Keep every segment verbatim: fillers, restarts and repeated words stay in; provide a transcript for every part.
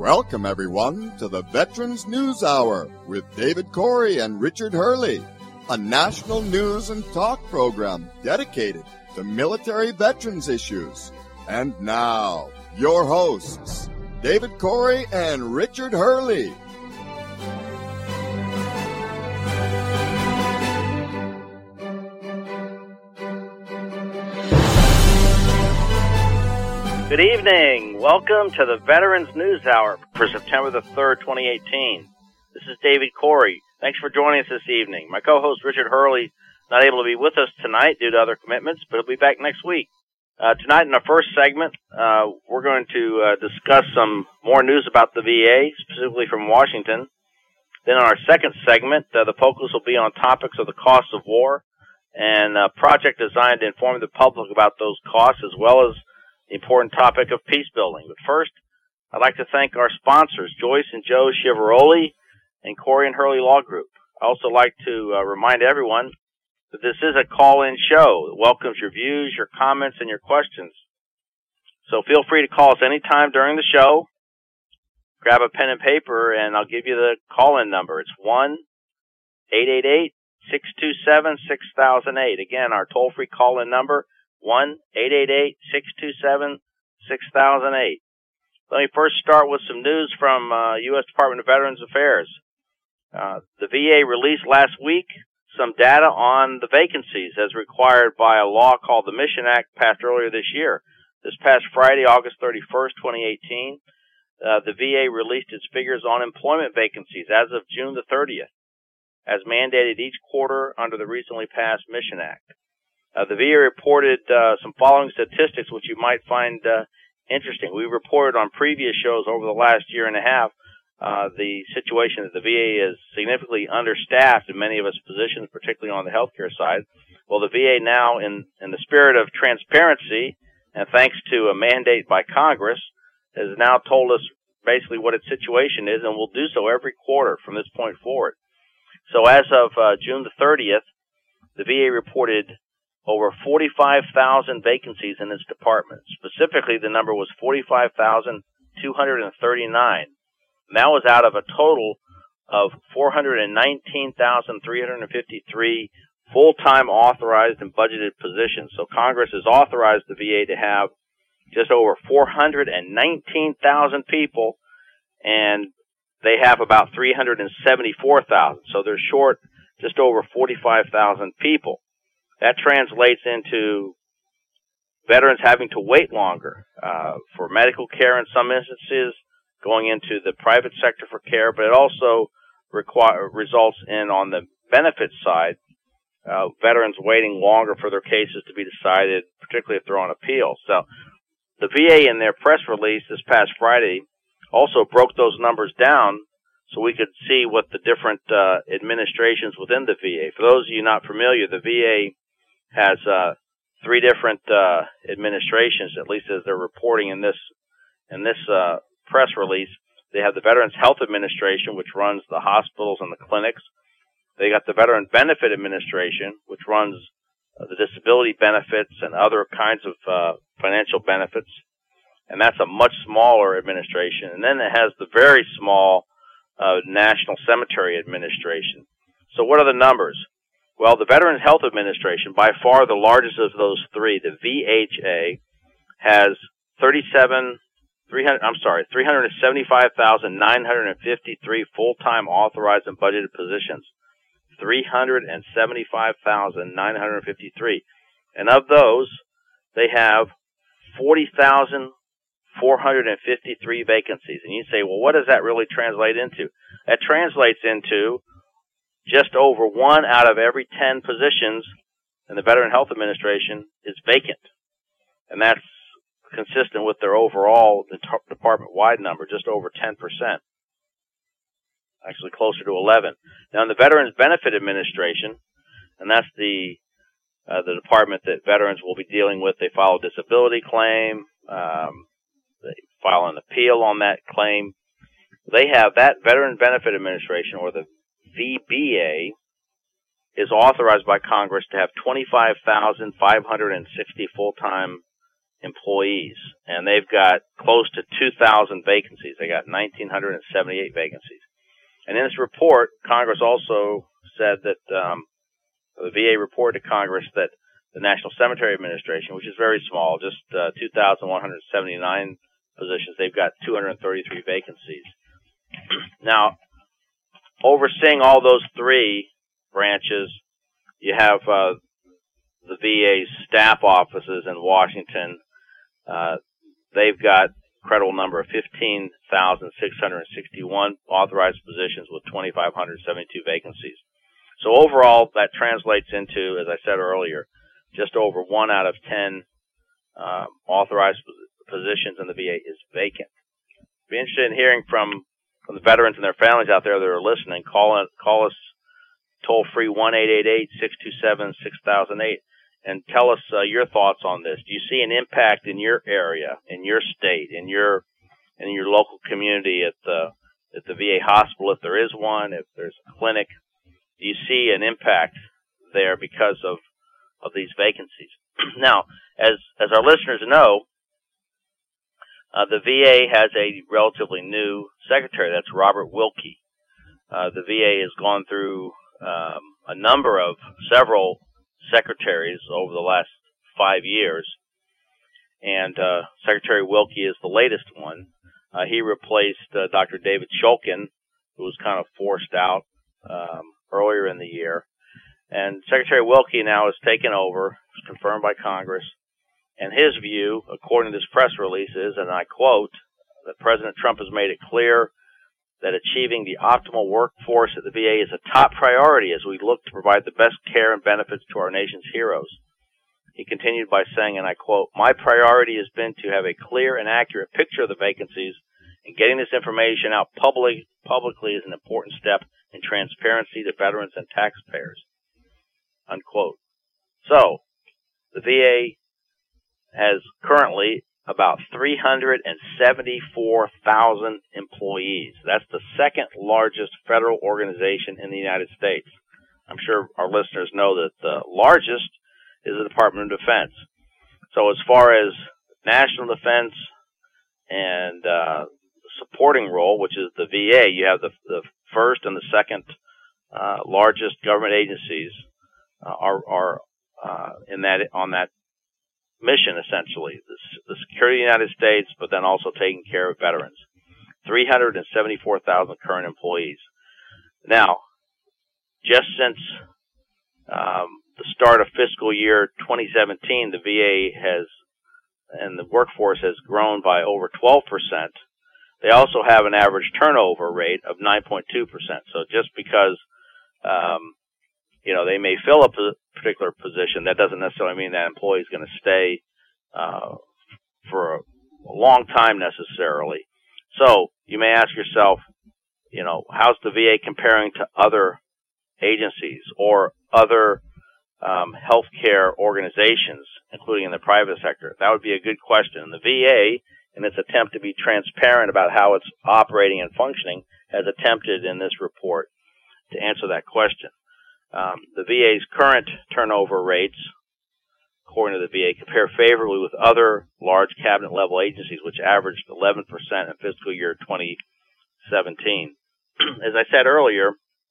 Welcome, everyone, to the Veterans News Hour with David Corey and Richard Hurley, a national news and talk program dedicated to military veterans issues. And now, your hosts, David Corey and Richard Hurley. Good evening. Welcome to the Veterans News Hour for September the third, twenty eighteen. This is David Corey. Thanks for joining us this evening. My co-host Richard Hurley not able to be with us tonight due to other commitments, but he'll be back next week. Uh, tonight in our first segment, uh, we're going to uh, discuss some more news about the V A, specifically from Washington. Then in our second segment, uh, the focus will be on topics of the cost of war and a project designed to inform the public about those costs, as well as the important topic of peace building. But first, I'd like to thank our sponsors, Joyce and Joe Chiavaroli and Corey and Hurley Law Group. I also like to uh, remind everyone that this is a call-in show that welcomes your views, your comments, and your questions. So feel free to call us anytime during the show. Grab a pen and paper, and I'll give you the call-in number. It's one eight eight eight, six two seven, six thousand eight. Again, our toll-free call-in number, one eight eight eight, six two seven, six thousand eight. Let me first start with some news from uh, U S Department of Veterans Affairs. Uh, the V A released last week some data on the vacancies as required by a law called the Mission Act, passed earlier this year. This past Friday, August thirty-first, twenty eighteen, uh, the V A released its figures on employment vacancies as of June the thirtieth, as mandated each quarter under the recently passed Mission Act. Uh, the V A reported uh, some following statistics which you might find uh, interesting. We reported on previous shows over the last year and a half uh, the situation that the V A is significantly understaffed in many of its positions, particularly on the healthcare side. Well, the V A now, in, in the spirit of transparency and thanks to a mandate by Congress, has now told us basically what its situation is, and will do so every quarter from this point forward. So as of uh, June the thirtieth, the V A reported over forty-five thousand vacancies in its department. Specifically, the number was forty-five thousand two hundred thirty-nine. And that was out of a total of four hundred nineteen thousand three hundred fifty-three full-time authorized and budgeted positions. So Congress has authorized the V A to have just over four hundred nineteen thousand people, and they have about three hundred seventy-four thousand. So they're short just over forty-five thousand people. That translates into veterans having to wait longer uh, for medical care in some instances, going into the private sector for care, but it also require, results in, on the benefits side, uh, veterans waiting longer for their cases to be decided, particularly if they're on appeal. So the V A, in their press release this past Friday, also broke those numbers down so we could see what the different uh, administrations within the V A. For those of you not familiar, the V A has uh, three different uh, administrations, at least as they're reporting in this in this uh, press release. They have the Veterans Health Administration, which runs the hospitals and the clinics. They got the Veteran Benefit Administration, which runs uh, the disability benefits and other kinds of uh, financial benefits, and that's a much smaller administration. And then it has the very small uh, National Cemetery Administration. So what are the numbers? Well, the Veterans Health Administration, by far the largest of those three, the V H A, has thirty-seven, three hundred, I'm sorry, three hundred seventy-five thousand nine hundred fifty-three full-time authorized and budgeted positions. three hundred seventy-five thousand nine hundred fifty-three. And of those, they have forty thousand four hundred fifty-three vacancies. And you say, well, what does that really translate into? That translates into just over one out of every ten positions in the Veteran Health Administration is vacant. And that's consistent with their overall department-wide number, just over ten percent. Actually closer to eleven. Now, in the Veterans Benefit Administration, and that's the uh, the department that veterans will be dealing with, they file a disability claim, um, they file an appeal on that claim. They have that Veteran Benefit Administration, or the V B A, is authorized by Congress to have twenty-five thousand five hundred sixty full-time employees, and they've got close to two thousand vacancies. They got one thousand nine hundred seventy-eight vacancies. And in this report, Congress also said that um, the V A reported to Congress that the National Cemetery Administration, which is very small, just uh, two thousand one hundred seventy-nine positions, they've got two hundred thirty-three vacancies. Now, overseeing all those three branches, you have uh, the V A's staff offices in Washington. Uh, they've got a credible number of fifteen thousand six hundred sixty-one authorized positions with two thousand five hundred seventy-two vacancies. So overall, that translates into, as I said earlier, just over one out of ten uh, authorized positions in the V A is vacant. Be interested in hearing from, from the veterans and their families out there that are listening. Call, call us toll-free one eight eight eight, six two seven, six thousand eight and tell us uh, your thoughts on this. Do you see an impact in your area, in your state, in your in your local community at the at the V A hospital, if there is one, if there's a clinic? Do you see an impact there because of of these vacancies? Now, as as our listeners know, uh, the V A has a relatively new secretary. That's Robert Wilkie. Uh, the V A has gone through um, a number of several secretaries over the last five years, and uh, Secretary Wilkie is the latest one. Uh, he replaced uh, Doctor David Shulkin, who was kind of forced out um, earlier in the year. And Secretary Wilkie now has taken over, confirmed by Congress, and his view, according to this press release, is, and I quote, that President Trump has made it clear that achieving the optimal workforce at the V A is a top priority as we look to provide the best care and benefits to our nation's heroes. He continued by saying, and I quote, "My priority has been to have a clear and accurate picture of the vacancies, and getting this information out public, publicly is an important step in transparency to veterans and taxpayers." Unquote. So, the V A has currently about three hundred seventy-four thousand employees. That's the second largest federal organization in the United States. I'm sure our listeners know that the largest is the Department of Defense. So as far as national defense and uh, supporting role, which is the V A, you have the, the first and the second uh, largest government agencies uh, are, are uh, in that on that mission, essentially, the, the security of the United States, but then also taking care of veterans. three hundred seventy-four thousand current employees. Now, just since um, the start of fiscal year twenty seventeen, the V A has, and the workforce has grown by over twelve percent. They also have an average turnover rate of nine point two percent. So just because, um, you know, they may fill a particular position, that doesn't necessarily mean that employee is going to stay uh, for a, a long time necessarily. So you may ask yourself, you know, how's the V A comparing to other agencies or other um, healthcare organizations, including in the private sector? That would be a good question. And the V A, in its attempt to be transparent about how it's operating and functioning, has attempted in this report to answer that question. Um, the V A's current turnover rates, according to the V A, compare favorably with other large cabinet-level agencies, which averaged eleven percent in fiscal year twenty seventeen. As I said earlier,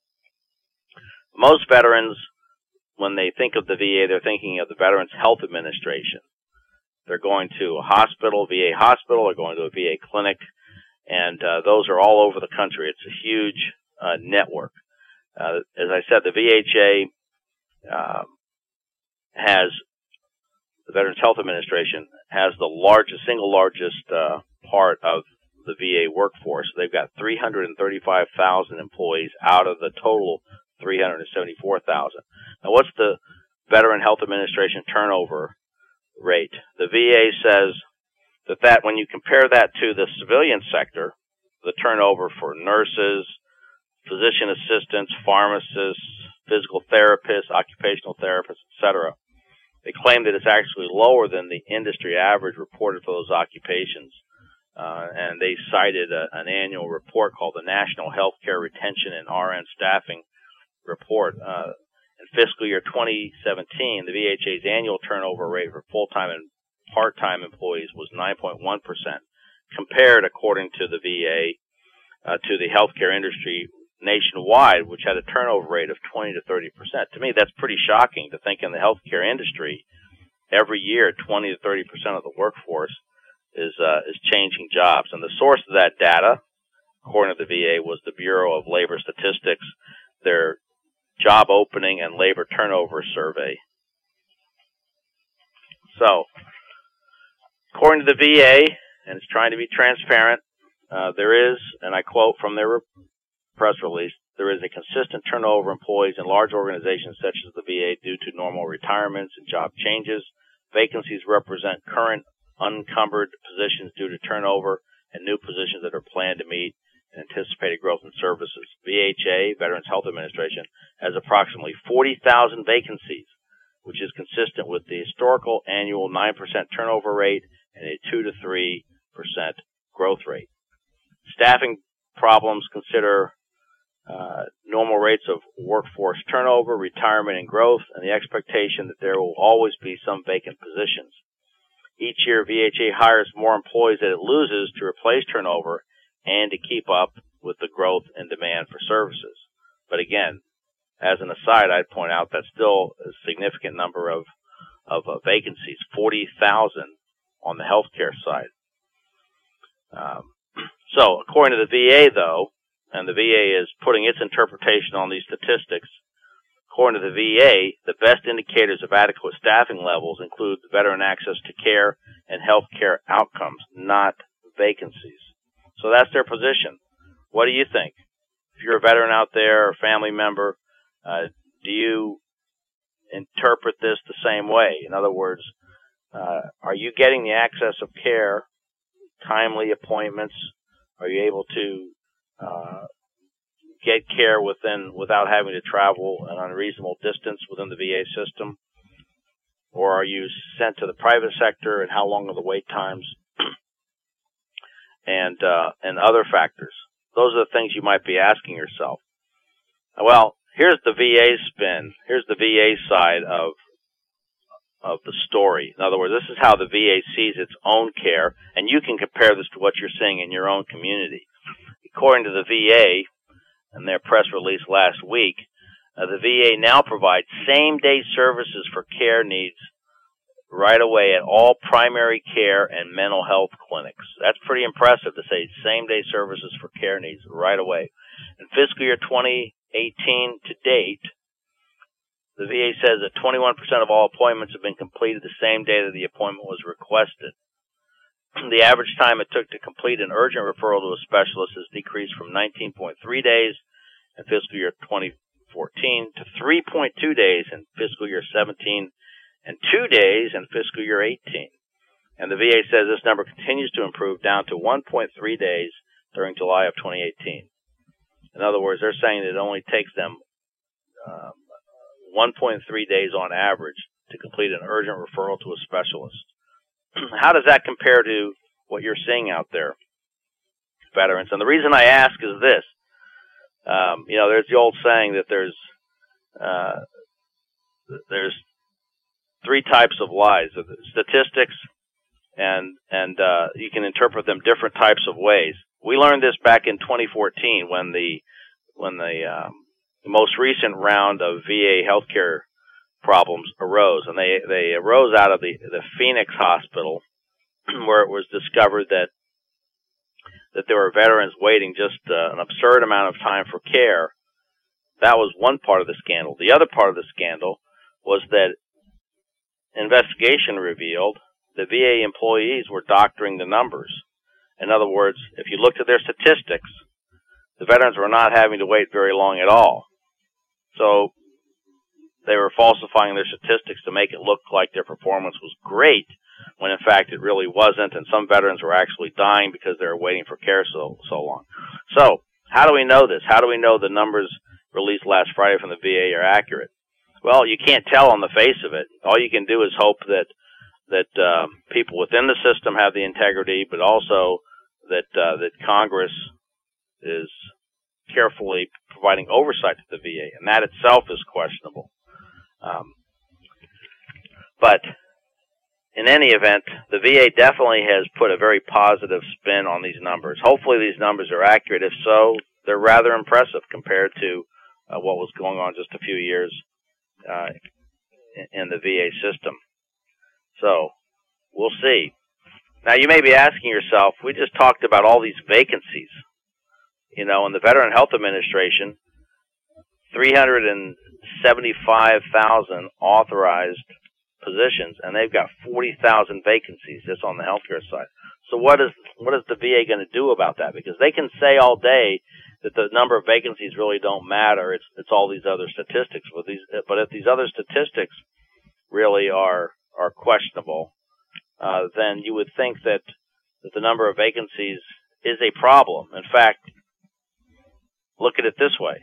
most veterans, when they think of the V A, they're thinking of the Veterans Health Administration. They're going to a hospital, V A hospital, or going to a V A clinic, and uh, those are all over the country. It's a huge uh, network. Uh, as I said, the V H A uh, has, the Veterans Health Administration has the largest, single largest uh, part of the V A workforce. They've got three hundred thirty-five thousand employees out of the total three hundred seventy-four thousand. Now, what's the Veteran Health Administration turnover rate? The V A says that, that when you compare that to the civilian sector, the turnover for nurses, physician assistants, pharmacists, physical therapists, occupational therapists, et cetera, they claim that it's actually lower than the industry average reported for those occupations. Uh, and they cited a, an annual report called the National Healthcare Retention and R N Staffing Report. Uh, in fiscal year twenty seventeen, the V H A's annual turnover rate for full-time part-time employees was nine point one percent, compared, according to the V A, uh, to the healthcare industry nationwide, which had a turnover rate of twenty to thirty percent. To me, that's pretty shocking to think in the healthcare industry, every year, twenty to thirty percent of the workforce is uh, is changing jobs. And the source of that data, according to the V A, was the Bureau of Labor Statistics, their job opening and labor turnover survey. So, according to the V A, and it's trying to be transparent, uh, there is, and I quote from their press release, there is a consistent turnover of employees in large organizations such as the V A due to normal retirements and job changes. Vacancies represent current unencumbered positions due to turnover and new positions that are planned to meet anticipated growth in services. V H A, Veterans Health Administration, has approximately forty thousand vacancies, which is consistent with the historical annual nine percent turnover rate and a two to three percent growth rate. Staffing problems consider uh, normal rates of workforce turnover, retirement, and growth, and the expectation that there will always be some vacant positions. Each year, V H A hires more employees that it loses to replace turnover and to keep up with the growth and demand for services. But again, as an aside, I'd point out that's still a significant number of, of uh, vacancies, forty thousand on the healthcare side. Um, so, according to the V A, though, and the V A is putting its interpretation on these statistics, according to the V A, the best indicators of adequate staffing levels include veteran access to care and healthcare outcomes, not vacancies. So that's their position. What do you think? If you're a veteran out there or a family member, uh, do you interpret this the same way? In other words, uh, are you getting the access of care, timely appointments? Are you able to uh, get care within without having to travel an unreasonable distance within the V A system? Or are you sent to the private sector, and how long are the wait times? and uh, and other factors. Those are the things you might be asking yourself. Well, here's the V A spin. Here's the V A side of of the story. In other words, this is how the V A sees its own care, and you can compare this to what you're seeing in your own community. According to the V A, in their press release last week, uh, the V A now provides same-day services for care needs right away at all primary care and mental health clinics. That's pretty impressive to say same-day services for care needs right away. In fiscal year twenty eighteen to date, the V A says that twenty-one percent of all appointments have been completed the same day that the appointment was requested. The average time it took to complete an urgent referral to a specialist has decreased from nineteen point three days in fiscal year twenty fourteen to three point two days in fiscal year seventeen and two days in fiscal year eighteen. And the V A says this number continues to improve down to one point three days during July of twenty eighteen. In other words, they're saying that it only takes them um, one point three days on average to complete an urgent referral to a specialist. How does that compare to what you're seeing out there, veterans? And the reason I ask is this. Um, you know, there's the old saying that there's uh, there's three types of lies: statistics, and and uh, you can interpret them different types of ways. We learned this back in twenty fourteen when the when the um, most recent round of V A healthcare problems arose, and they they arose out of the the Phoenix Hospital, where it was discovered that that there were veterans waiting just uh, an absurd amount of time for care. That was one part of the scandal. The other part of the scandal was that investigation revealed the V A employees were doctoring the numbers. In other words, if you looked at their statistics, the veterans were not having to wait very long at all. So they were falsifying their statistics to make it look like their performance was great, when in fact it really wasn't, and some veterans were actually dying because they were waiting for care so so long. So, how do we know this? How do we know the numbers released last Friday from the V A are accurate? Well, you can't tell on the face of it. All you can do is hope that that um, people within the system have the integrity, but also that uh, that Congress is carefully providing oversight to the V A, and that itself is questionable. Um, but in any event, the V A definitely has put a very positive spin on these numbers. Hopefully these numbers are accurate. If so, they're rather impressive compared to uh, what was going on just a few years uh, in the V A system. So, we'll see. Now, you may be asking yourself, we just talked about all these vacancies. You know, in the Veteran Health Administration, three hundred seventy-five thousand authorized positions, and they've got forty thousand vacancies just on the healthcare side. So what is what is the V A going to do about that? Because they can say all day that the number of vacancies really don't matter. It's it's all these other statistics. But these but if these other statistics really are are questionable, uh, then you would think that that the number of vacancies is a problem. In fact, look at it this way: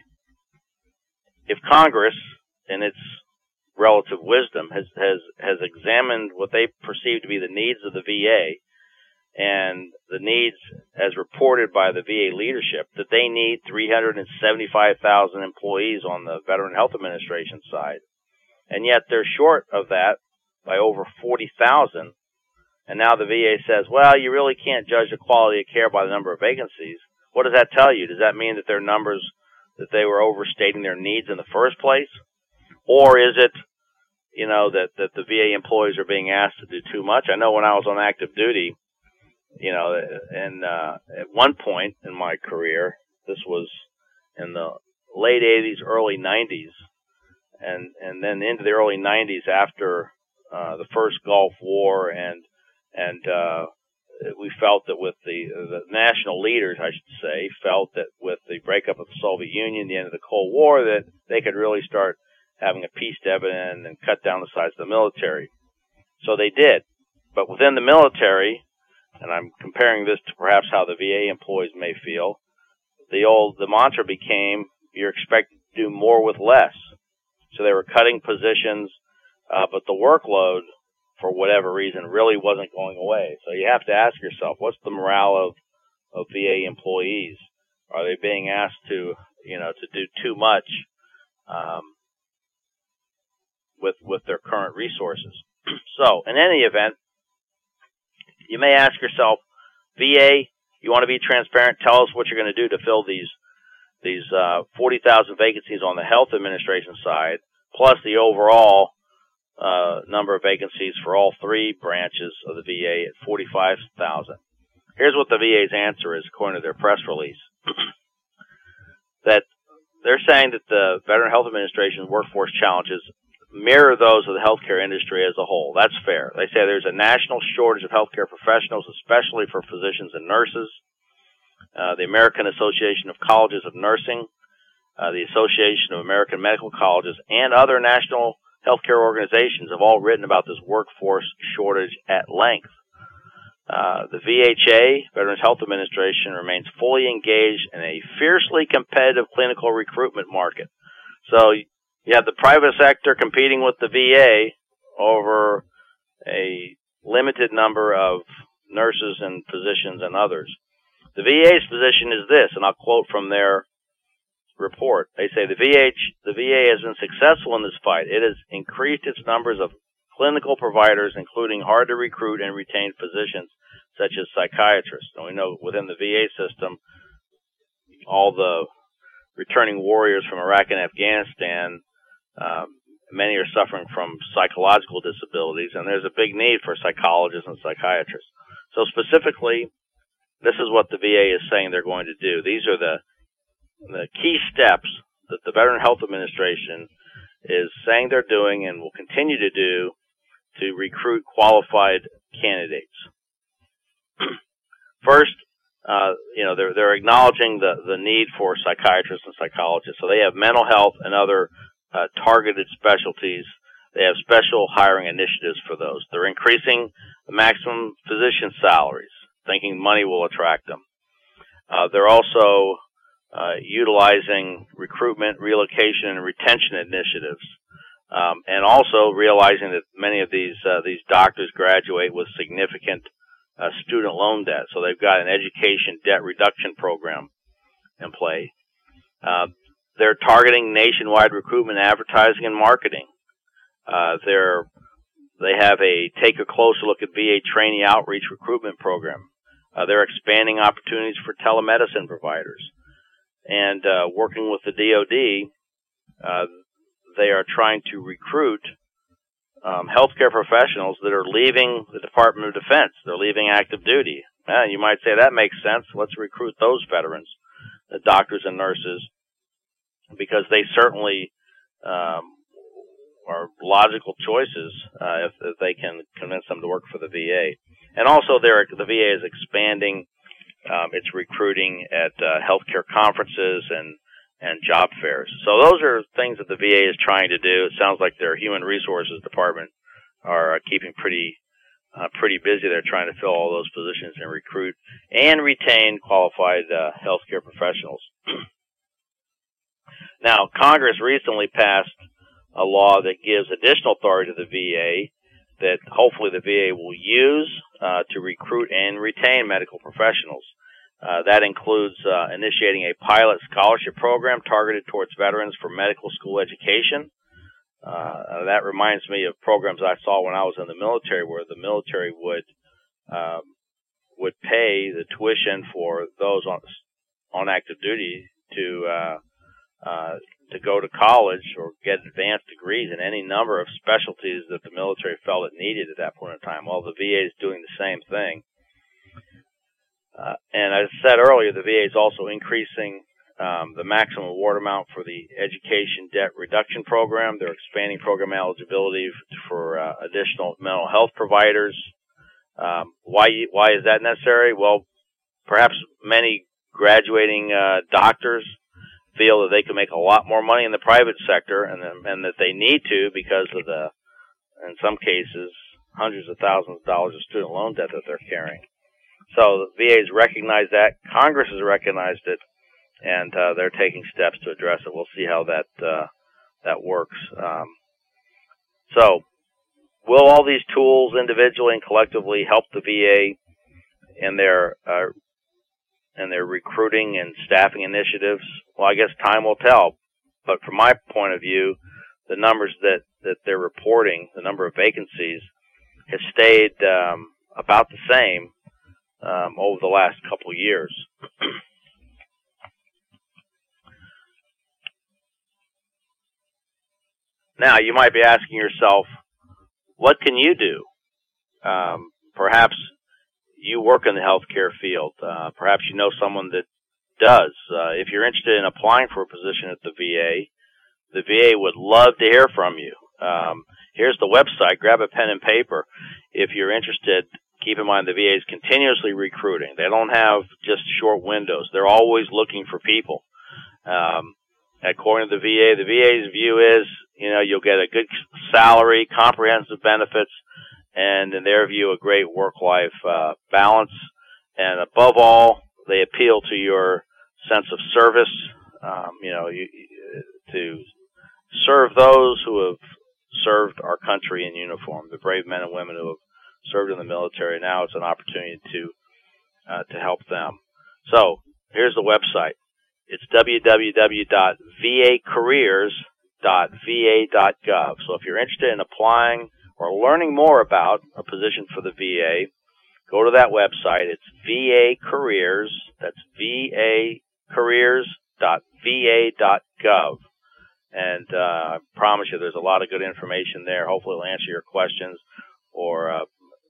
if Congress, in its relative wisdom, has, has, has examined what they perceive to be the needs of the V A and the needs as reported by the V A leadership, that they need three hundred seventy-five thousand employees on the Veteran Health Administration side, and yet they're short of that by over forty thousand, and now the V A says, well, you really can't judge the quality of care by the number of vacancies. What does that tell you? Does that mean that their numbers, that they were overstating their needs in the first place? Or is it, you know, that, that the V A employees are being asked to do too much? I know when I was on active duty, you know, and uh, at one point in my career, this was in the late eighties, early nineties, and, and then into the early nineties after uh, the first Gulf War, and and uh, we felt that with the, the national leaders, I should say, felt that with the breakup of the Soviet Union, the end of the Cold War, that they could really start having a peace dividend and cut down the size of the military. So they did. But within the military, and I'm comparing this to perhaps how the V A employees may feel, the old, the mantra became, you're expected to do more with less. So they were cutting positions, uh, but the workload, for whatever reason, really wasn't going away. So you have to ask yourself, what's the morale of, of V A employees? Are they being asked to, you know, to do too much, um, with, with their current resources? So, in any event, you may ask yourself, V A, you want to be transparent, tell us what you're going to do to fill these, these, uh, forty thousand vacancies on the health administration side, plus the overall Uh, number of vacancies for all three branches of the V A at forty-five thousand. Here's what the V A's answer is, according to their press release. That they're saying that the Veteran Health Administration workforce challenges mirror those of the healthcare industry as a whole. That's fair. They say there's a national shortage of healthcare professionals, especially for physicians and nurses. Uh, the American Association of Colleges of Nursing, uh, the Association of American Medical Colleges, and other national healthcare organizations have all written about this workforce shortage at length. Uh, the V H A, Veterans Health Administration, remains fully engaged in a fiercely competitive clinical recruitment market. So you have the private sector competing with the V A over a limited number of nurses and physicians and others. The V A's position is this, and I'll quote from their report. They say the V H, the V A has been successful in this fight. It has increased its numbers of clinical providers, including hard to recruit and retain physicians such as psychiatrists. And we know within the V A system, all the returning warriors from Iraq and Afghanistan, um, many are suffering from psychological disabilities, and there's a big need for psychologists and psychiatrists. So specifically, this is what the V A is saying they're going to do. These are the the key steps that the Veteran Health Administration is saying they're doing and will continue to do to recruit qualified candidates. First, uh, you know, they're, they're acknowledging the, the need for psychiatrists and psychologists. So they have mental health and other uh, targeted specialties. They have special hiring initiatives for those. They're increasing the maximum physician salaries, thinking money will attract them. Uh, they're also Uh, utilizing recruitment, relocation, and retention initiatives, um, and also realizing that many of these uh, these doctors graduate with significant uh, student loan debt, so they've got an education debt reduction program in play. Uh, they're targeting nationwide recruitment, advertising, and marketing. Uh, they're they have a take a closer look at V A trainee outreach recruitment program. Uh, they're expanding opportunities for telemedicine providers. And uh, working with the D O D, uh, they are trying to recruit um, healthcare professionals that are leaving the Department of Defense. They're leaving active duty. Uh, you might say that makes sense. Let's recruit those veterans, the doctors and nurses, because they certainly um, are logical choices uh, if, if they can convince them to work for the V A. And also, they're, the V A is expanding um, its recruiting at uh, healthcare conferences and and job fairs. So those are things that the V A is trying to do. It sounds like their human resources department are keeping pretty uh, pretty busy. They're trying to fill all those positions and recruit and retain qualified uh, healthcare professionals. Now, Congress recently passed a law that gives additional authority to the V A that hopefully the V A will use uh, to recruit and retain medical professionals. Uh, that includes uh, initiating a pilot scholarship program targeted towards veterans for medical school education. Uh, that reminds me of programs I saw when I was in the military, where the military would um, would pay the tuition for those on on active duty to uh, uh, to go to college or get advanced degrees in any number of specialties that the military felt it needed at that point in time. Well, the V A is doing the same thing. Uh, and as I said earlier, the V A is also increasing um, the maximum award amount for the Education Debt Reduction Program. They're expanding program eligibility for uh, additional mental health providers. Um, why why is that necessary? Well, perhaps many graduating uh, doctors feel that they can make a lot more money in the private sector, and and that they need to because of the, in some cases, hundreds of thousands of dollars of student loan debt that they're carrying. So the V A has recognized that. Congress has recognized it, and uh, they're taking steps to address it. We'll see how that uh, that works. Um, so, will all these tools, individually and collectively, help the V A in their uh, in their recruiting and staffing initiatives? Well, I guess time will tell. But from my point of view, the numbers that, that they're reporting, the number of vacancies, has stayed um, about the same Um, over the last couple of years. Now, you might be asking yourself, what can you do? Um, perhaps you work in the healthcare field. Uh, perhaps you know someone that does. Uh, if you're interested in applying for a position at the V A, the V A would love to hear from you. Um, here's the website. Grab a pen and paper if you're interested. Keep in mind the V A is continuously recruiting. They don't have just short windows. They're always looking for people. Um, according to the V A, the V A's view is, you know, you'll get a good salary, comprehensive benefits, and in their view, a great work-life uh, balance. And above all, they appeal to your sense of service, um, you know, you, to serve those who have served our country in uniform, the brave men and women who have served in the military. Now it's an opportunity to uh, to help them. So here's the website. It's w w w dot v a careers dot v a dot gov. So if you're interested in applying or learning more about a position for the V A, go to that website. It's V A Careers. That's v a careers dot v a dot gov. And uh, I promise you there's a lot of good information there. Hopefully it'll answer your questions or uh,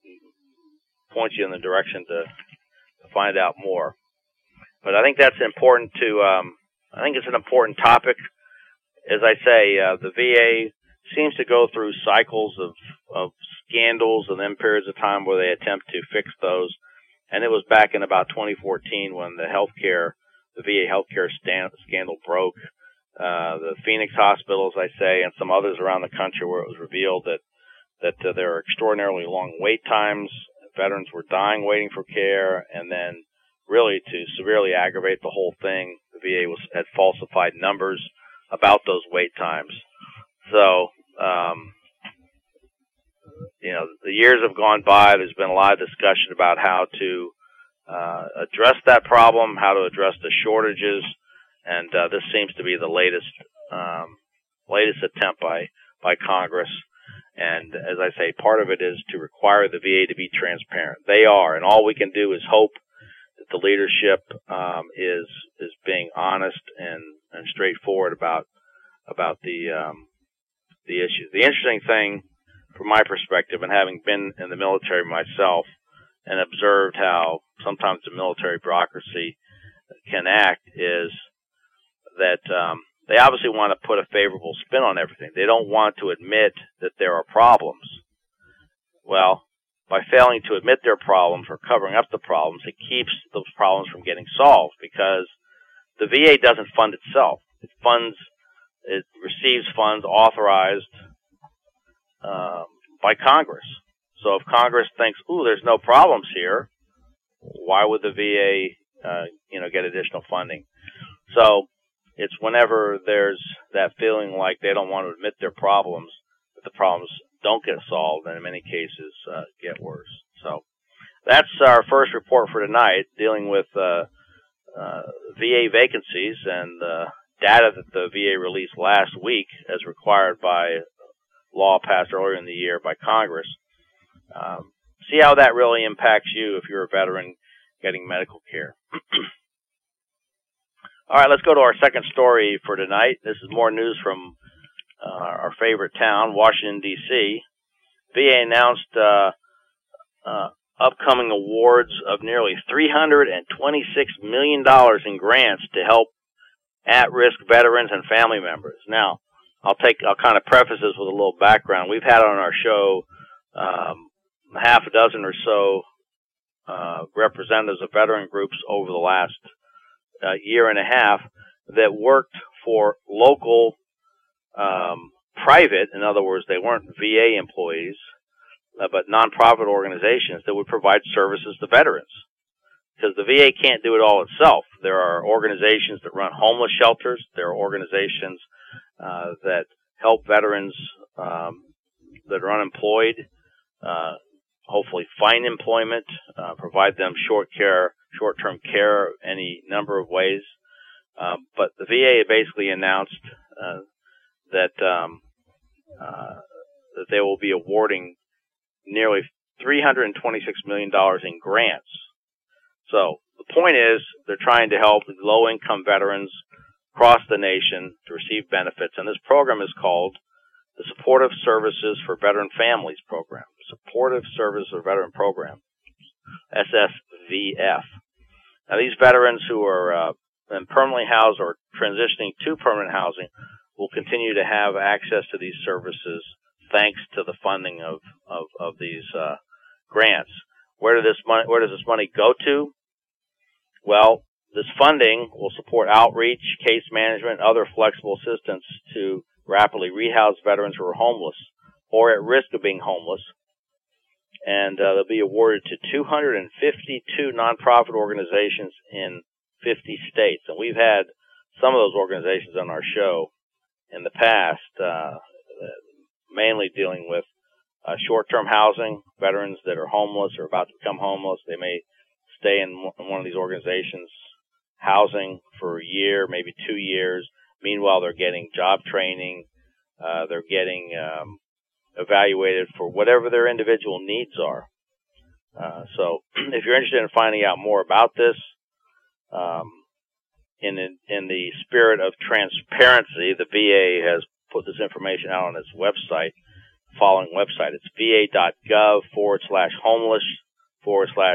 point you in the direction to, to find out more. But I think that's important to, um, I think it's an important topic. As I say, uh, the V A seems to go through cycles of, of scandals and then periods of time where they attempt to fix those. And it was back in about twenty fourteen when the healthcare, the V A healthcare stand, scandal broke. Uh, the Phoenix Hospital, as I say, and some others around the country where it was revealed that, that uh, there are extraordinarily long wait times. Veterans were dying waiting for care, and then really to severely aggravate the whole thing, the V A was had falsified numbers about those wait times. So, um, you know, the years have gone by. There's been a lot of discussion about how to uh, address that problem, how to address the shortages, and uh, this seems to be the latest um, latest attempt by by Congress. And as I say, part of it is to require the V A to be transparent. They are, and all we can do is hope that the leadership um, is is being honest and, and straightforward about about the um, the issue. The interesting thing, from my perspective, and having been in the military myself and observed how sometimes the military bureaucracy can act, is that um, they obviously want to put a favorable spin on everything. They don't want to admit that there are problems. Well, by failing to admit their problems or covering up the problems, it keeps those problems from getting solved, because the V A doesn't fund itself. It funds, it receives funds authorized um, by Congress. So if Congress thinks, ooh, there's no problems here, why would the V A, uh, you know, get additional funding? So it's whenever there's that feeling like they don't want to admit their problems, that the problems don't get solved, and in many cases uh, get worse. So that's our first report for tonight, dealing with uh, uh, V A vacancies and uh, data that the V A released last week as required by law passed earlier in the year by Congress. Um, see how that really impacts you if you're a veteran getting medical care. All right, let's go to our second story for tonight. This is more news from uh, our favorite town, Washington, D C V A announced uh, uh, upcoming awards of nearly three hundred twenty-six million dollars in grants to help at-risk veterans and family members. Now, I'll take, I'll kind of preface this with a little background. We've had on our show um, half a dozen or so uh, representatives of veteran groups over the last uh, year and a half that worked for local um, private, in other words, they weren't V A employees, uh, but nonprofit organizations that would provide services to veterans. Because the V A can't do it all itself. There are organizations that run homeless shelters. There are organizations uh, that help veterans um, that are unemployed, uh, hopefully find employment, uh, provide them short care, short-term care, any number of ways. Um, but the V A basically announced uh, that um, uh, that they will be awarding nearly three hundred twenty-six million dollars in grants. So the point is they're trying to help low-income veterans across the nation to receive benefits, and this program is called the Supportive Services for Veteran Families Program. Supportive Services for Veteran Program, S S V F. Now, these veterans who are uh, permanently housed or transitioning to permanent housing will continue to have access to these services thanks to the funding of of, of these uh, grants. Where does this money? Where does this money go to? Well, this funding will support outreach, case management, and other flexible assistance to rapidly rehouse veterans who are homeless or at risk of being homeless. And uh, they'll be awarded to two hundred fifty-two nonprofit organizations in fifty states. And we've had some of those organizations on our show in the past, uh, mainly dealing with uh, short-term housing, veterans that are homeless or about to become homeless. They may stay in one of these organizations housing for a year, maybe two years. Meanwhile, they're getting job training. Uh, they're getting um, evaluated for whatever their individual needs are. Uh, so if you're interested in finding out more about this, um, in, in in the spirit of transparency, the V A has put this information out on its website, following website. It's va.gov forward slash homeless forward slash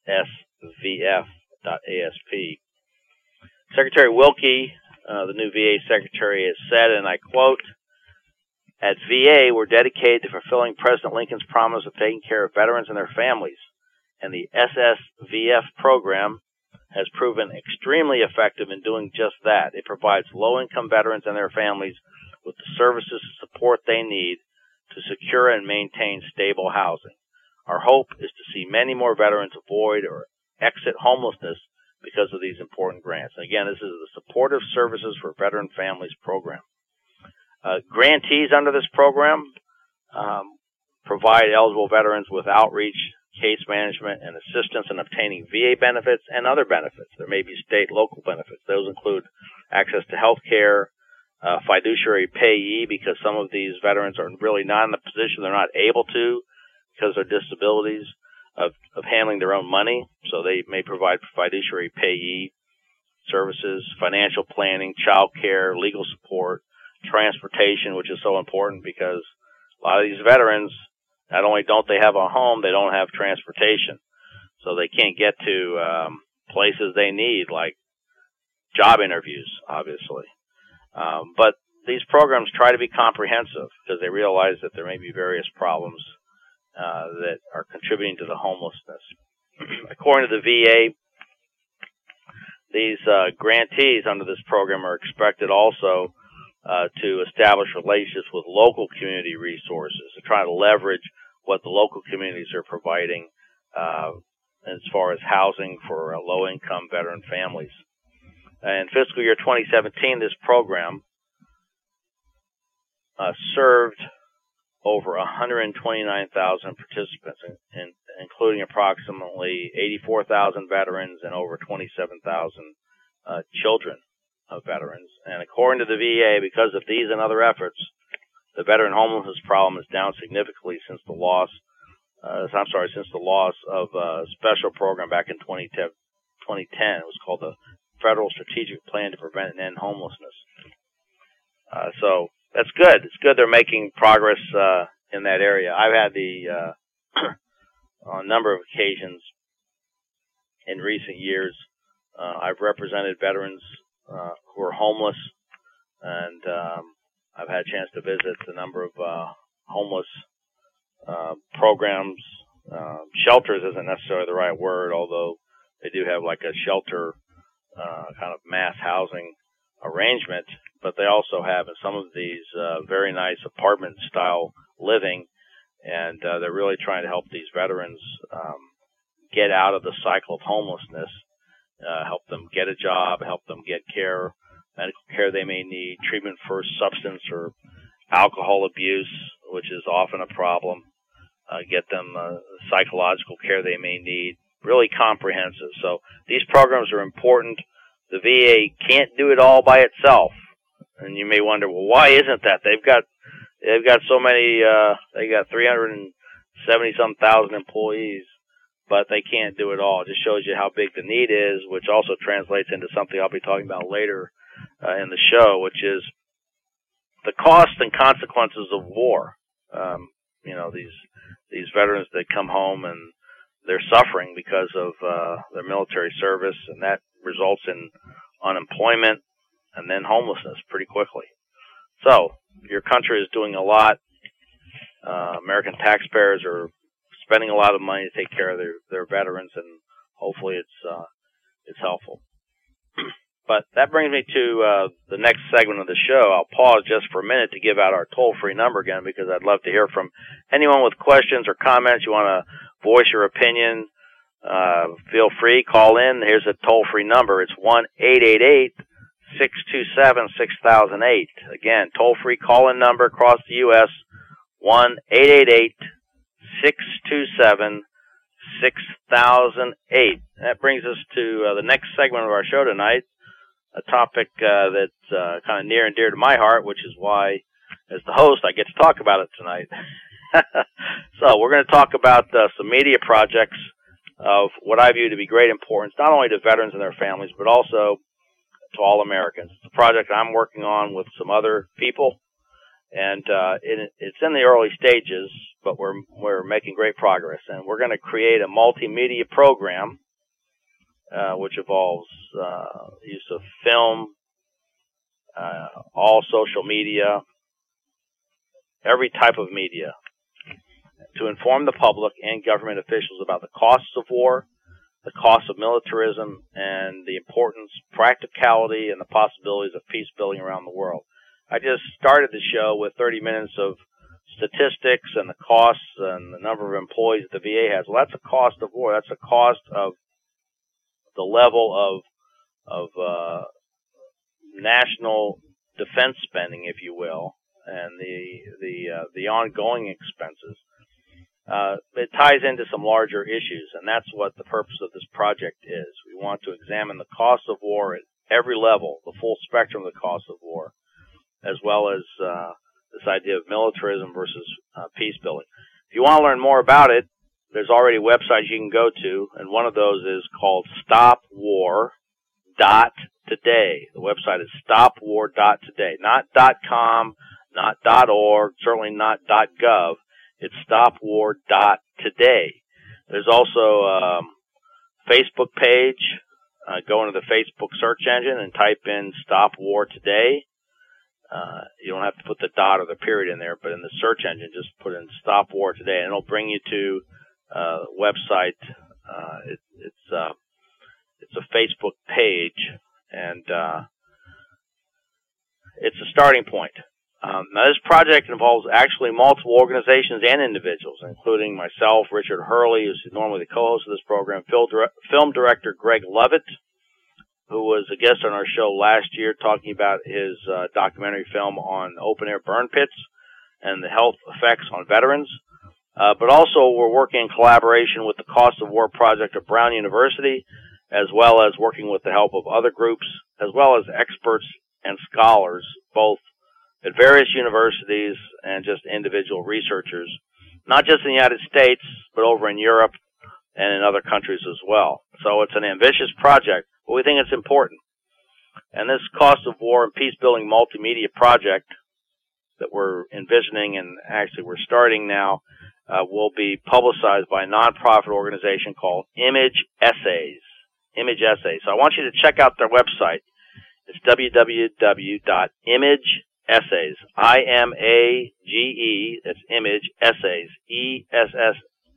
ssvf dot asp. Secretary Wilkie, uh, the new V A secretary, has said, and I quote, "At V A, we're dedicated to fulfilling President Lincoln's promise of taking care of veterans and their families, and the S S V F program has proven extremely effective in doing just that. It provides low-income veterans and their families with the services and support they need to secure and maintain stable housing. Our hope is to see many more veterans avoid or exit homelessness because of these important grants." And again, this is the Supportive Services for Veteran Families program. Uh, grantees under this program um, provide eligible veterans with outreach, case management, and assistance in obtaining V A benefits and other benefits. There may be state, local benefits. Those include access to health care, uh, fiduciary payee, because some of these veterans are really not in the position, they're not able to, because of their disabilities, of, of handling their own money. So they may provide fiduciary payee services, financial planning, child care, legal support, transportation, which is so important because a lot of these veterans, not only don't they have a home, they don't have transportation. So they can't get to um, places they need, like job interviews, obviously. Um, but these programs try to be comprehensive because they realize that there may be various problems uh, that are contributing to the homelessness. According to the V A, these uh, grantees under this program are expected also uh, to establish relationships with local community resources to try to leverage what the local communities are providing uh, as far as housing for uh, low-income veteran families. In fiscal year twenty seventeen, this program uh, served over one hundred twenty-nine thousand participants, in, in, including approximately eighty-four thousand veterans and over twenty-seven thousand uh, children of veterans. And according to the V A, because of these and other efforts, the veteran homelessness problem is down significantly since the loss. Uh, I'm sorry, since the loss of a special program back in twenty ten. It was called the Federal Strategic Plan to Prevent and End Homelessness. Uh, so that's good. It's good they're making progress uh, in that area. I've had the uh, on a number of occasions in recent years. Uh, I've represented veterans uh, who are homeless, and um, I've had a chance to visit a number of uh, homeless uh, programs. Uh, shelters isn't necessarily the right word, although they do have like a shelter uh, kind of mass housing arrangement, but they also have in some of these uh, very nice apartment-style living, and uh, they're really trying to help these veterans um, get out of the cycle of homelessness, uh, help them get a job, help them get care, medical care they may need, treatment for substance or alcohol abuse, which is often a problem, uh, get them uh, psychological care they may need, really comprehensive. So these programs are important. The V A can't do it all by itself. And you may wonder, well, why isn't that? They've got they've got so many, uh, they got three hundred seventy some thousand employees, but they can't do it all. It just shows you how big the need is, which also translates into something I'll be talking about later uh, in the show, which is the costs and consequences of war. Um, you know, these these veterans that come home and they're suffering because of uh, their military service, and that results in unemployment and then homelessness pretty quickly. So your country is doing a lot. Uh, American taxpayers are spending a lot of money to take care of their, their veterans, and hopefully it's uh, it's helpful. But that brings me to uh, the next segment of the show. I'll pause just for a minute to give out our toll-free number again, because I'd love to hear from anyone with questions or comments. You want to voice your opinion, uh, feel free, call in. Here's a toll-free number. It's one eight eight eight, six two seven, six thousand eight. Again, toll-free call-in number across the U S, one eight eight eight, six two seven, six thousand eight. That brings us to uh, the next segment of our show tonight, a topic uh, that's uh, kind of near and dear to my heart, which is why, as the host, I get to talk about it tonight. So we're going to talk about uh, some media projects of what I view to be great importance, not only to veterans and their families, but also to all Americans. It's a project I'm working on with some other people, and uh, it, it's in the early stages, but we're we're making great progress. And we're going to create a multimedia program, uh, which involves uh, use of film, uh, all social media, every type of media, to inform the public and government officials about the costs of war, the costs of militarism, and the importance, practicality, and the possibilities of peace building around the world. I just started the show with thirty minutes of statistics and the costs and the number of employees that the V A has. Well, that's a cost of war. That's a cost of the level of of uh, national defense spending, if you will, and the the uh, the ongoing expenses. Uh, it ties into some larger issues, and that's what the purpose of this project is. We want to examine the cost of war at every level, the full spectrum of the cost of war, as well as uh, this idea of militarism versus uh, peace building. If you want to learn more about it, there's already websites you can go to, and one of those is called stop war dot today. The website is stop war dot today, not .com, not .org, certainly not .gov. It's stop war dot today. There's also a um, Facebook page. Uh, go into the Facebook search engine and type in Stop War Today. Uh, you don't have to put the dot or the period in there, but in the search engine, just put in Stop War Today, and it'll bring you to uh, the website. Uh, it, it's uh, it's a Facebook page, and uh, it's a starting point. Um, now, this project involves actually multiple organizations and individuals, including myself, Richard Hurley, who's normally the co-host of this program, film director Greg Lovett, who was a guest on our show last year talking about his uh, documentary film on open-air burn pits and the health effects on veterans. Uh, but also we're working in collaboration with the Cost of War Project of Brown University, as well as working with the help of other groups, as well as experts and scholars, both at various universities and just individual researchers, not just in the United States, but over in Europe and in other countries as well. So it's an ambitious project, but we think it's important. And this Cost of War and Peace Building multimedia project that we're envisioning and actually we're starting now uh, will be publicized by a nonprofit organization called Image Essays. Image Essays. So I want you to check out their website. It's w w w dot image essays, I M A G E, that's Image Essays, E S S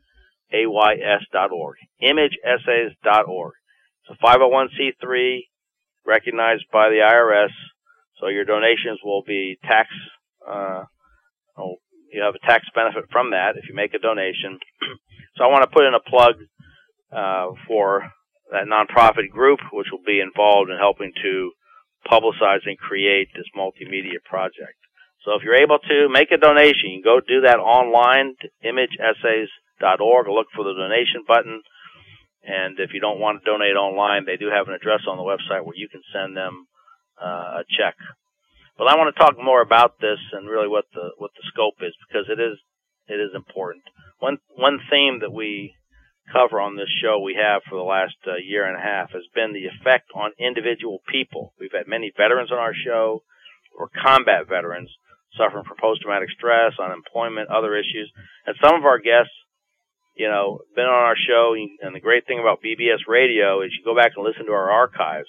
A Y S dot org, image essays dot org. It's a five oh one c three recognized by the I R S, so your donations will be tax, uh, oh, you have a tax benefit from that if you make a donation. So I want to put in a plug uh, for that nonprofit group, which will be involved in helping to publicize and create this multimedia project. So if you're able to, make a donation. You can go do that online to image essays dot org or look for the donation button. And if you don't want to donate online, they do have an address on the website where you can send them uh, a check. But I want to talk more about this and really what the what the scope is, because it is it is important. One one theme that we cover on this show we have for the last uh, year and a half has been the effect on individual people. We've had many veterans on our show, or combat veterans, suffering from post-traumatic stress, unemployment, other issues. And some of our guests, you know, been on our show, and the great thing about B B S Radio is you go back and listen to our archives.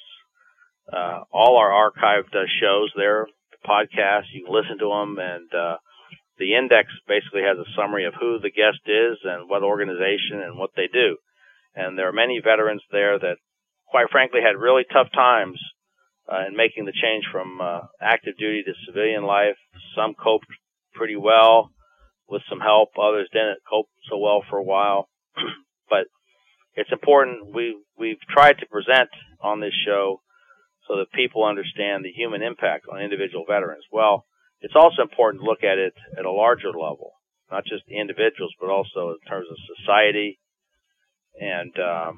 Uh, all our archived uh, shows there, podcasts, you can listen to them, and uh, the index basically has a summary of who the guest is and what organization and what they do. And there are many veterans there that, quite frankly, had really tough times uh, in making the change from uh, active duty to civilian life. Some coped pretty well with some help. Others didn't cope so well for a while. But it's important. We, we've tried to present on this show so that people understand the human impact on individual veterans. Well, it's also important to look at it at a larger level, not just the individuals, but also in terms of society and um,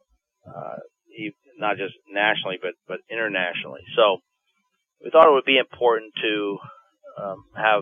uh, not just nationally, but, but internationally. So we thought it would be important to um, have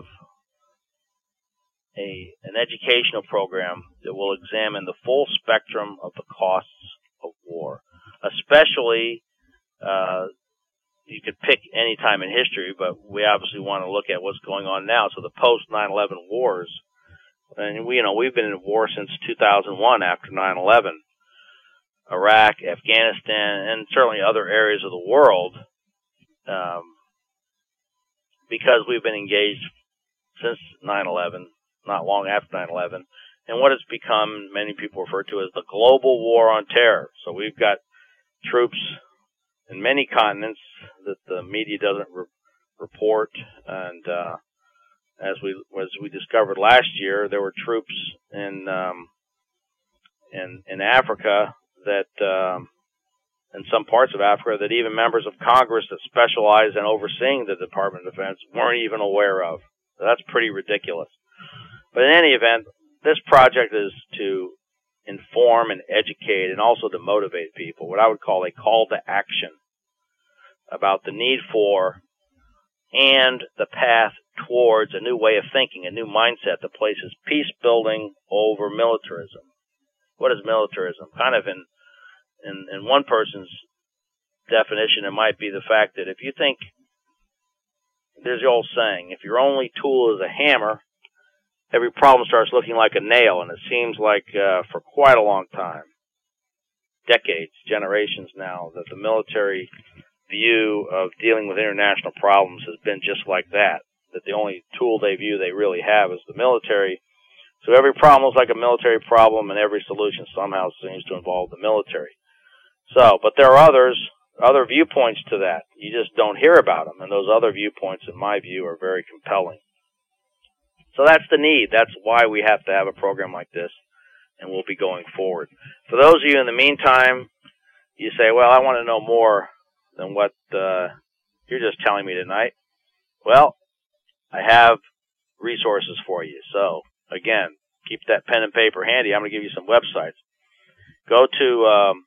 a an educational program that will examine the full spectrum of the costs of war, especially uh, you could pick any time in history, but we obviously want to look at what's going on now. So the post nine eleven wars, and we, you know, we've been in war since two thousand one after nine eleven. Iraq, Afghanistan, and certainly other areas of the world, um, because we've been engaged since nine eleven, not long after nine eleven, and what it's become, many people refer to as the global war on terror. So we've got troops in many continents that the media doesn't re- report, and uh, as we as we discovered last year, there were troops in um, in in Africa that um, in some parts of Africa that even members of Congress that specialize in overseeing the Department of Defense weren't even aware of. So that's pretty ridiculous. But in any event, this project is to inform and educate and also to motivate people, what I would call a call to action about the need for and the path towards a new way of thinking, a new mindset that places peace building over militarism. What is militarism? Kind of in, in, in one person's definition, it might be the fact that if you think, there's the old saying, if your only tool is a hammer, every problem starts looking like a nail, and it seems like uh, for quite a long time, decades, generations now, that the military view of dealing with international problems has been just like that, that the only tool they view they really have is the military. So every problem is like a military problem, and every solution somehow seems to involve the military. So, but there are others, other viewpoints to that. You just don't hear about them, and those other viewpoints, in my view, are very compelling. So that's the need. That's why we have to have a program like this, and we'll be going forward. For those of you in the meantime, you say, well, I want to know more than what uh, you're just telling me tonight. Well, I have resources for you. So, again, keep that pen and paper handy. I'm going to give you some websites. Go to um,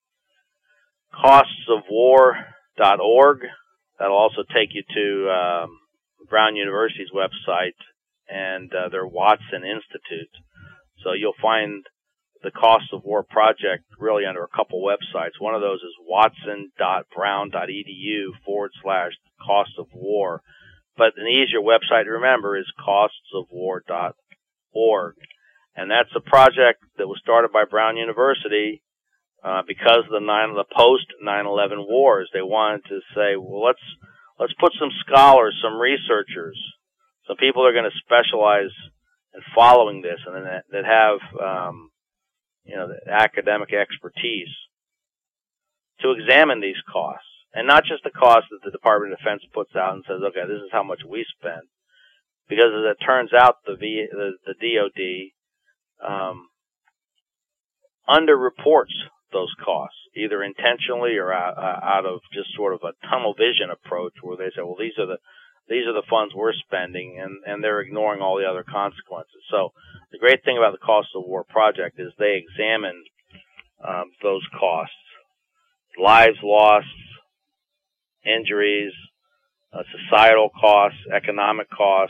costs of war dot org. That'll also take you to um, Brown University's website and uh, their Watson Institute. So you'll find the Costs of War project really under a couple websites. One of those is watson.brown.edu forward slash cost of war. But an easier website to remember is costs of war dot org. And that's a project that was started by Brown University uh, because of the nine the post nine eleven wars. They wanted to say, well, let's let's put some scholars, some researchers, some people that are going to specialize in following this and that, that have um, you know the academic expertise to examine these costs, and not just the costs that the Department of Defense puts out and says, okay, this is how much we spend, because as it turns out, the v, the, the D O D um, underreports those costs, either intentionally or out, uh, out of just sort of a tunnel vision approach, where they say, well, these are the these are the funds we're spending, and, and they're ignoring all the other consequences. So the great thing about the Cost of War project is they examine um, those costs, lives lost, injuries, uh, societal costs, economic costs,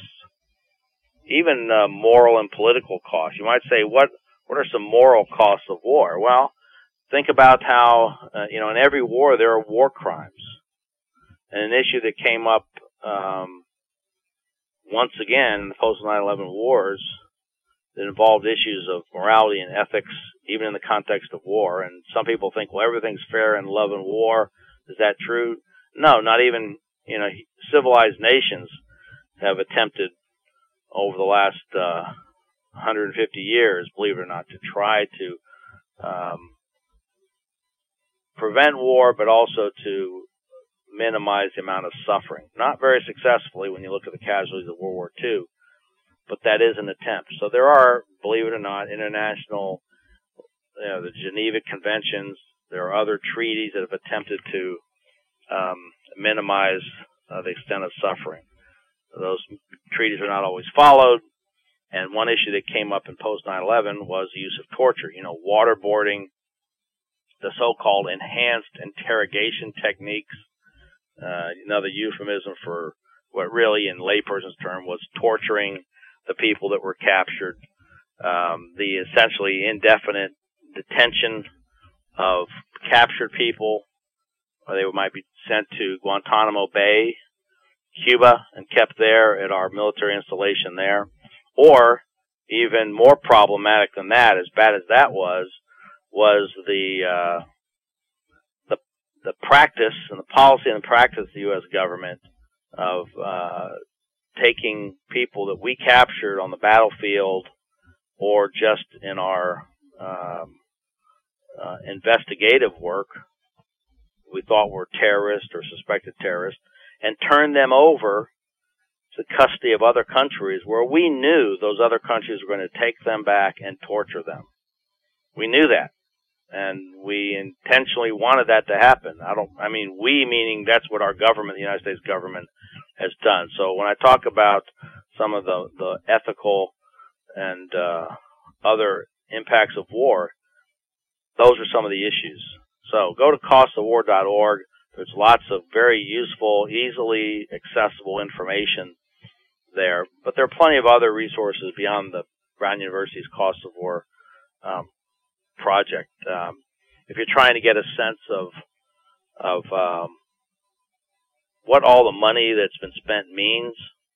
even uh, moral and political costs. You might say, what what are some moral costs of war? Well, think about how, uh, you know, in every war there are war crimes. And an issue that came up um, once again in the post nine eleven wars that involved issues of morality and ethics, even in the context of war. And some people think, well, everything's fair in love and war. Is that true? No, not even, you know, civilized nations have attempted over the last uh, one hundred fifty years, believe it or not, to try to um, prevent war, but also to minimize the amount of suffering. Not very successfully when you look at the casualties of World War Two, but that is an attempt. So there are, believe it or not, international, you know, the Geneva Conventions. There are other treaties that have attempted to um, minimize uh, the extent of suffering. Those treaties are not always followed, and one issue that came up in post nine eleven was the use of torture. You know, waterboarding, the so-called enhanced interrogation techniques, uh, another euphemism for what really, in layperson's term, was torturing the people that were captured, um, the essentially indefinite detention of captured people. They might be sent to Guantanamo Bay, Cuba, and kept there at our military installation there. Or, even more problematic than that, as bad as that was, was the uh, the the practice and the policy and the practice of the U S government of uh, taking people that we captured on the battlefield or just in our um, uh, investigative work, we thought were terrorists or suspected terrorists, and turn them over to the custody of other countries where we knew those other countries were going to take them back and torture them. We knew that, and we intentionally wanted that to happen. I don't, I mean, we meaning that's what our government, the United States government, has done. So when I talk about some of the, the ethical and uh, other impacts of war, those are some of the issues. So go to costs of war dot org. There's lots of very useful, easily accessible information there, but there are plenty of other resources beyond the Brown University's Cost of War um, project. Um, if you're trying to get a sense of of um, what all the money that's been spent means,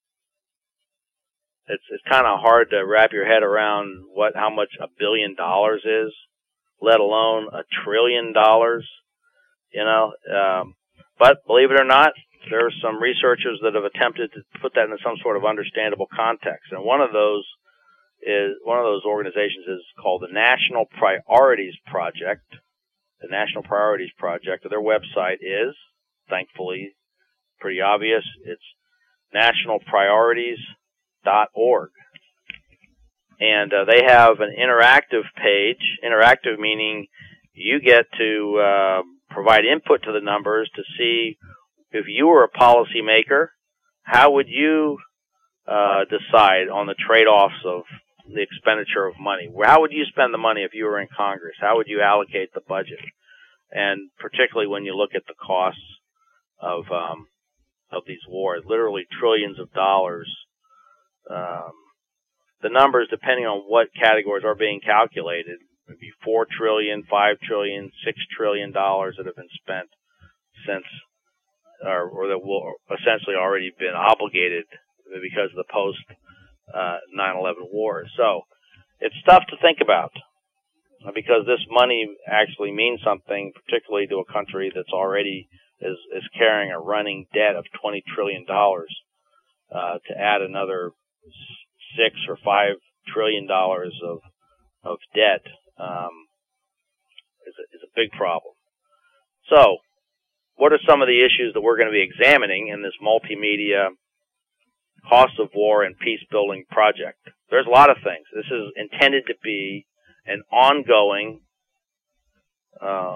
it's it's kind of hard to wrap your head around what how much a billion dollars is, let alone a trillion dollars. You know, um, but believe it or not, there are some researchers that have attempted to put that in some sort of understandable context, and one of those is one of those organizations is called the National Priorities Project. The National Priorities Project. Their website is, thankfully, pretty obvious. It's national priorities dot org, and uh, they have an interactive page. Interactive meaning you get to uh, provide input to the numbers to see if you were a policymaker, how would you uh, decide on the trade-offs of the expenditure of money? How would you spend the money if you were in Congress? How would you allocate the budget? And particularly when you look at the costs of um, of these wars, literally trillions of dollars. Um, the numbers, depending on what categories are being calculated, maybe four trillion, five trillion, six trillion dollars that have been spent since, or, or that will essentially already been obligated because of the post uh, nine eleven war. So it's stuff to think about, because this money actually means something, particularly to a country that's already is, is carrying a running debt of twenty trillion dollars. Uh, to add another six or five trillion dollars of of debt um, is a, is a big problem. So, what are some of the issues that we're going to be examining in this multimedia cost of war and peace building project? There's a lot of things. This is intended to be an ongoing, uh,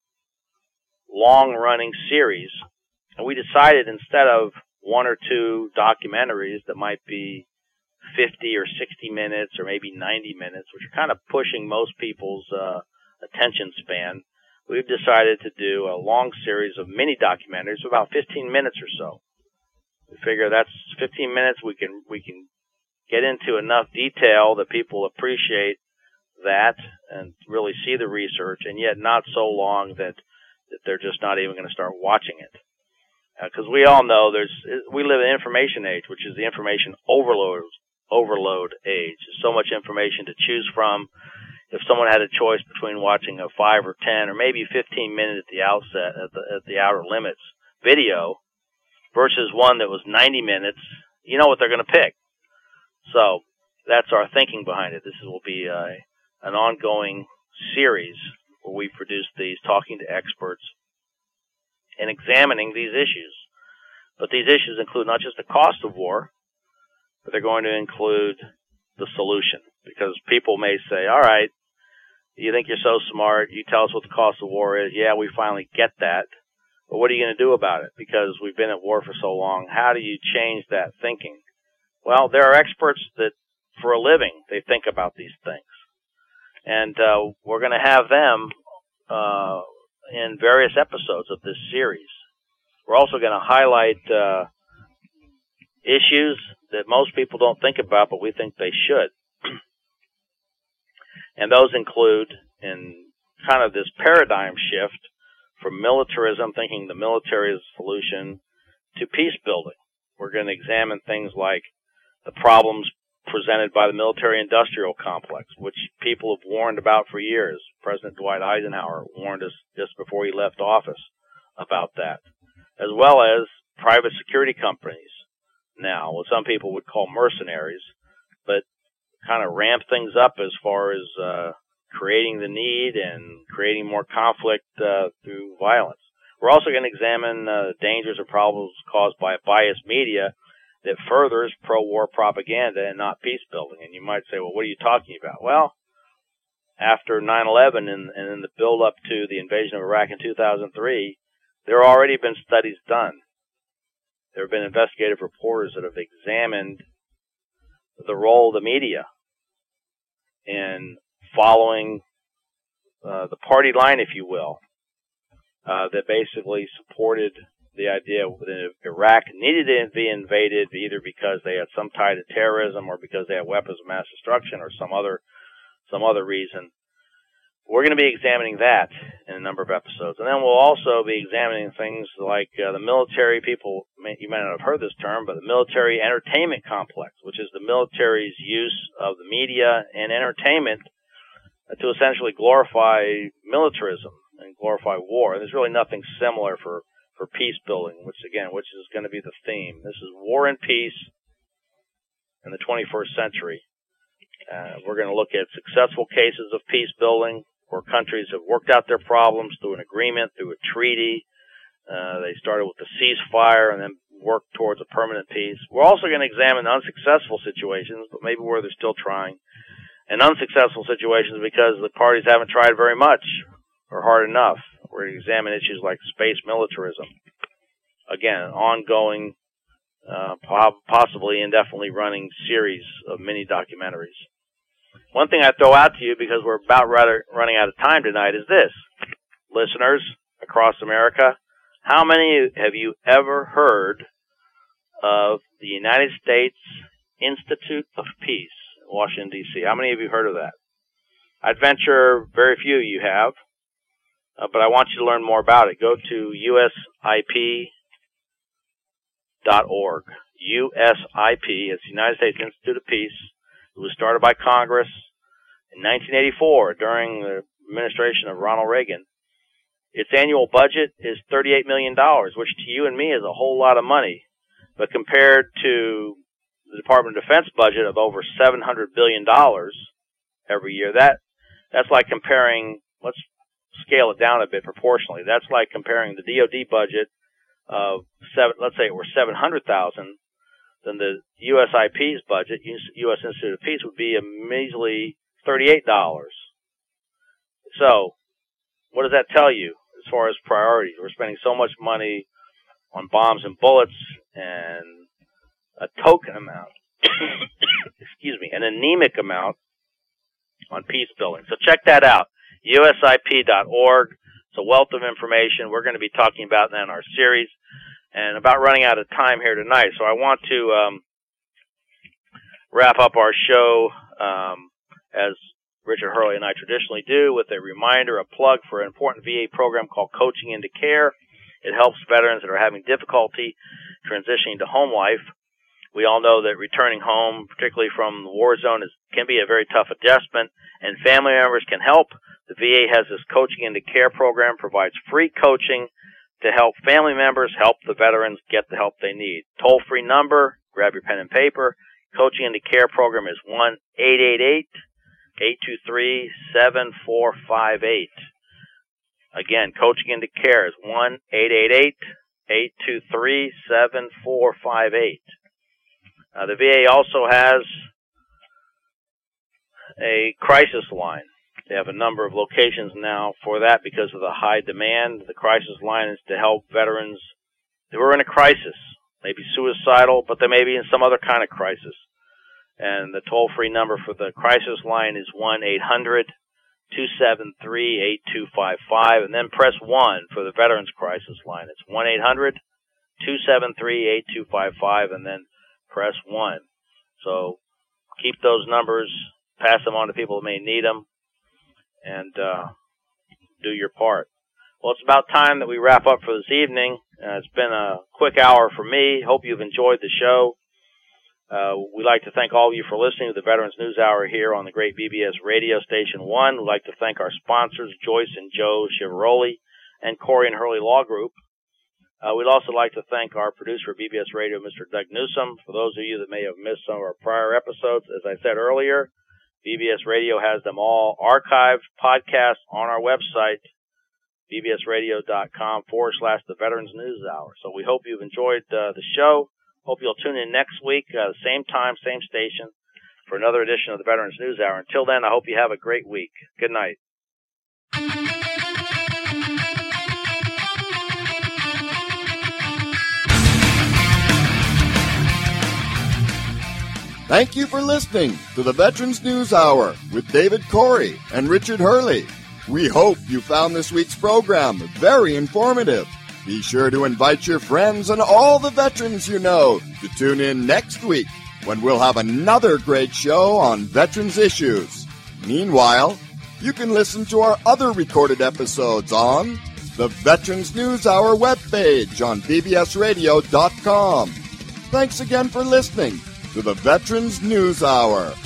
long-running series, and we decided instead of one or two documentaries that might be fifty or sixty minutes or maybe ninety minutes, which are kind of pushing most people's uh, attention span, we've decided to do a long series of mini documentaries of about fifteen minutes or so. We figure that's fifteen minutes. We can we can get into enough detail that people appreciate that and really see the research, and yet not so long that, that they're just not even going to start watching it. Because uh, we all know there's we live in an information age, which is the information overload overload age. There's so much information to choose from. If someone had a choice between watching a five or ten or maybe fifteen minute at the outset at the at the outer limits video versus one that was ninety minutes, you know what they're going to pick. So that's our thinking behind it. This will be a, an ongoing series where we produce these, talking to experts and examining these issues. But these issues include not just the cost of war, but they're going to include the solution. Because people may say, all right, you think you're so smart, you tell us what the cost of war is. Yeah, we finally get that. But what are you going to do about it? Because we've been at war for so long. How do you change that thinking? Well, there are experts that, for a living, they think about these things. And uh, we're going to have them uh, in various episodes of this series. We're also going to highlight uh, issues that most people don't think about, but we think they should. And those include, in kind of this paradigm shift from militarism, thinking the military is the solution, to peace building. We're going to examine things like the problems presented by the military-industrial complex, which people have warned about for years. President Dwight Eisenhower warned us just before he left office about that, as well as private security companies now, what some people would call mercenaries, but kind of ramp things up as far as uh, creating the need and creating more conflict uh, through violence. We're also going to examine uh, dangers or problems caused by biased media that furthers pro-war propaganda and not peace building. And you might say, well, what are you talking about? Well, after nine eleven and, and in the build-up to the invasion of Iraq in two thousand three, there have already been studies done. There have been investigative reporters that have examined the role of the media in following uh, the party line, if you will, uh, that basically supported the idea that Iraq needed to be invaded either because they had some tie to terrorism or because they had weapons of mass destruction or some other some other reason. We're going to be examining that in a number of episodes. And then we'll also be examining things like uh, the military people, may, you may not have heard this term, but the military entertainment complex, which is the military's use of the media and entertainment to essentially glorify militarism and glorify war. And there's really nothing similar for, for peace building, which, again, which is going to be the theme. This is war and peace in the twenty-first century. Uh, we're going to look at successful cases of peace building, where countries have worked out their problems through an agreement, through a treaty. Uh, they started with a ceasefire and then worked towards a permanent peace. We're also going to examine unsuccessful situations, but maybe where they're still trying, and unsuccessful situations because the parties haven't tried very much or hard enough. We're going to examine issues like space militarism. Again, an ongoing, uh, possibly indefinitely running series of mini documentaries. One thing I throw out to you, because we're about rather running out of time tonight, is this. Listeners across America, how many have you ever heard of the United States Institute of Peace in Washington, D C? How many of you heard of that? I'd venture very few of you have, uh, but I want you to learn more about it. Go to U S I P dot org. U S I P, it's the United States Institute of Peace. It was started by Congress in nineteen eighty-four during the administration of Ronald Reagan. Its annual budget is thirty-eight million dollars, which to you and me is a whole lot of money. But compared to the Department of Defense budget of over seven hundred billion dollars every year, that that's like comparing, let's scale it down a bit proportionally. That's like comparing the D O D budget of, seven, let's say it were seven hundred thousand dollars, then the U S I P's budget, U S Institute of Peace, would be a measly thirty-eight dollars. So, what does that tell you as far as priorities? We're spending so much money on bombs and bullets and a token amount, excuse me, an anemic amount on peace building. So check that out, U S I P dot org. It's a wealth of information. We're going to be talking about that in our series. And about running out of time here tonight, so I want to um, wrap up our show um, as Richard Hurley and I traditionally do with a reminder, a plug for an important V A program called Coaching into Care. It helps veterans that are having difficulty transitioning to home life. We all know that returning home, particularly from the war zone, is, can be a very tough adjustment, and family members can help. The V A has this Coaching into Care program, provides free coaching to help family members help the veterans get the help they need. Toll-free number, grab your pen and paper. Coaching into Care program is one eight eight eight, eight two three, seven four five eight. Again, Coaching into Care is one eight eight eight, eight two three, seven four five eight. Uh, the V A also has a crisis line. They have a number of locations now for that because of the high demand. The crisis line is to help veterans who are in a crisis, maybe suicidal, but they may be in some other kind of crisis. And the toll-free number for the crisis line is one eight hundred, two seven three, eight two five five, and then press one for the Veterans Crisis line. It's one eight hundred, two seven three, eight two five five, and then press one. So keep those numbers, pass them on to people who may need them, and uh, do your part. Well, it's about time that we wrap up for this evening. Uh, it's been a quick hour for me. Hope you've enjoyed the show. Uh, we'd like to thank all of you for listening to the Veterans News Hour here on the great B B S radio station one. We'd like to thank our sponsors, Joyce and Joe Chivaroli and Corey and Hurley Law Group. Uh, we'd also like to thank our producer of B B S Radio, Mister Doug Newsom. For those of you that may have missed some of our prior episodes, as I said earlier, B B S Radio has them all archived, podcasts on our website, bbsradio.com forward slash the Veterans News Hour. So we hope you've enjoyed uh, the show. Hope you'll tune in next week, uh, same time, same station, for another edition of the Veterans News Hour. Until then, I hope you have a great week. Good night. Thank you for listening to the Veterans News Hour with David Corey and Richard Hurley. We hope you found this week's program very informative. Be sure to invite your friends and all the veterans you know to tune in next week when we'll have another great show on veterans issues. Meanwhile, you can listen to our other recorded episodes on the Veterans News Hour webpage on b b s radio dot com. Thanks again for listening to the Veterans News Hour.